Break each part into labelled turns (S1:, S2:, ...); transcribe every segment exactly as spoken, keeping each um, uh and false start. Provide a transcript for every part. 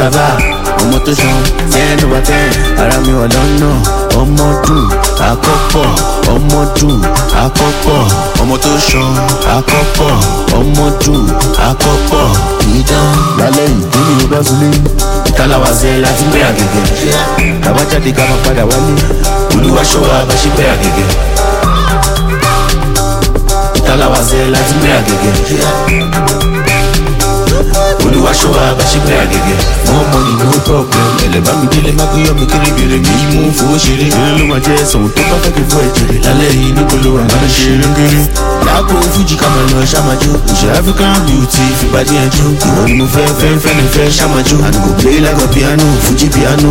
S1: sábà ọmọ tó ṣan ten over ten ara mi wà lọ́nà ọmọ dùn àkọ́pọ̀ ọmọ dùn àkọ́pọ̀ ọmọ tó ṣan àkọ́pọ̀ ọmọ dùn àkọ́pọ̀ ìdán lálẹ́ ìdí ni o bá súnlé ìtàláwà zẹ́ láti gbé àgẹ̀gẹ̀ bàbá jáde ká máa padà wálé olúwa ṣọ́wọ́ bá ṣe gbé àgẹ̀gẹ̀ ìtàláwà zẹ́ láti gbé àgẹ̀gẹ̀ olúwa ṣọ́wọ́ bá ṣe gbé àgẹ̀gẹ̀ more money no problem ẹlẹ́bàá mi délé má gbé yọ̀mí kéré bèrè mi mú fowó ṣeré eré ló máa jẹ́ sọ̀rọ̀ tó bá fẹ́ kí fún ẹ̀jẹ̀ lálẹ́ yìí níbo ló wà má lè ṣe eré kéré láàbò fújì ká máa lọ ṣàmájú òṣè African beauty fìbàdí ẹjọ́ ìwọ ni mo fẹ́ fẹ́ fẹ́ ní fẹ́ ṣàmájú and go play like a piano fújì piano.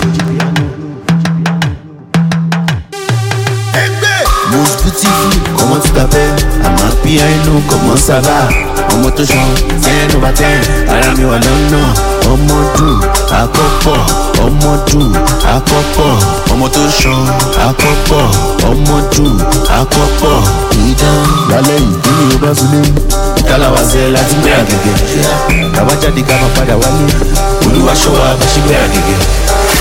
S1: Most beautiful, comment tu t'appelles? I'm happy I know comment ça va. Ọmọ tó ṣan ten over ten ara mi wà lọ́nà ọmọ dùn àkọ́pọ̀ ọmọ dùn àkọ́pọ̀ ọmọ tó ṣan àkọ́pọ̀ ọmọ dùn àkọ́pọ̀ ìdán lálẹ́ ìdí ni o bá súnlé ìtàláwà zẹ́ láti gbé àgẹ̀gẹ̀ bàbá jáde ká máa padà wálé olúwa ṣọ́wọ́ bá ṣe gbé àgẹ̀gẹ̀.